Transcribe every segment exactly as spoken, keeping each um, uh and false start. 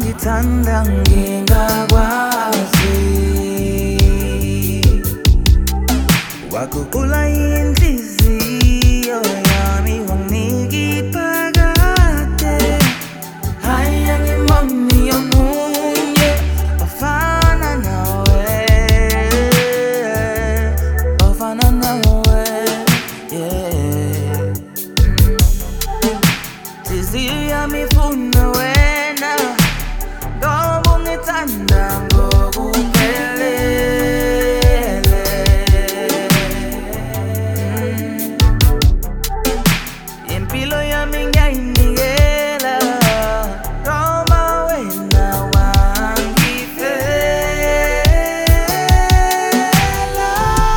ngithanda ngingakwazi waguqula inhliziyo yami wanginika iphakade hhayi angiboni omunye ofana nawe ofana nawe yeah inhliziyo yami ifuna wena ngoba ungithanda ngokuphelele impilo yami ngiyayinikela ngoba wena wangifela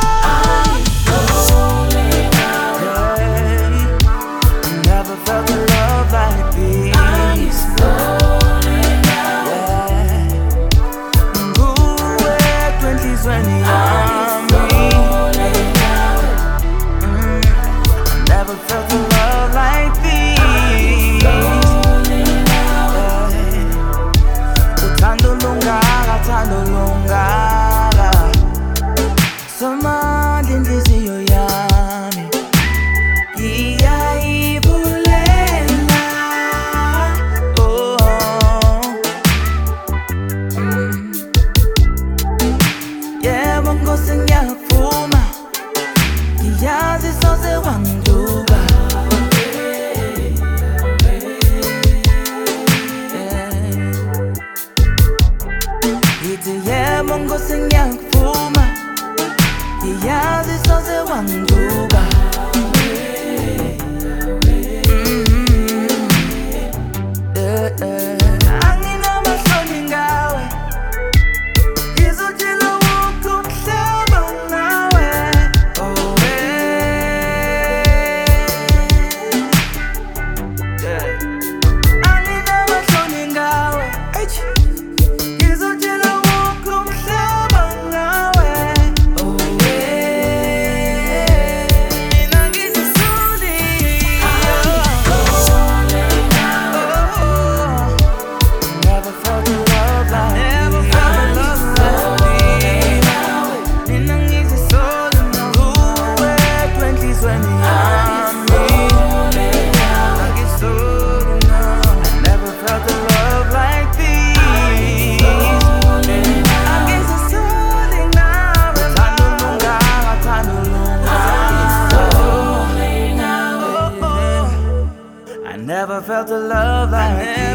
never felt a love like this. Never felt a love like this. Uthando lungaka, uthando lungaka somandla inhliziyo yami iyayibulela oh mm. Yebo Nkosi ngiyavuma ngiyazi soze wangiduka ngithi yebo Nkosi ngiyavuma ngiyazi soze wangiduka anginamahloni ngawe ngizotshela wonke umhlaba ngawe anginamahloni ngawe ngizotshela wonke umhlaba ngawe mina ngizisoli never felt a love like never felt a love like mina ngizisoli nakuwe twenty twenty yami ngizisoli now I never felt a love like this ngizisoli now uthando lungaka uthando lungaka I never felt a love like this.